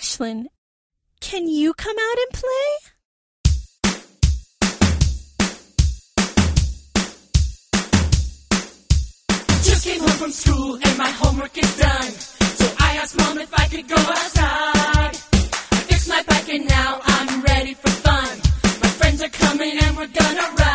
Ashlyn, can you come out and play? Just came home from school and my homework is done. So I asked Mom if I could go outside. I fixed my bike and now I'm ready for fun. My friends are coming and we're gonna ride.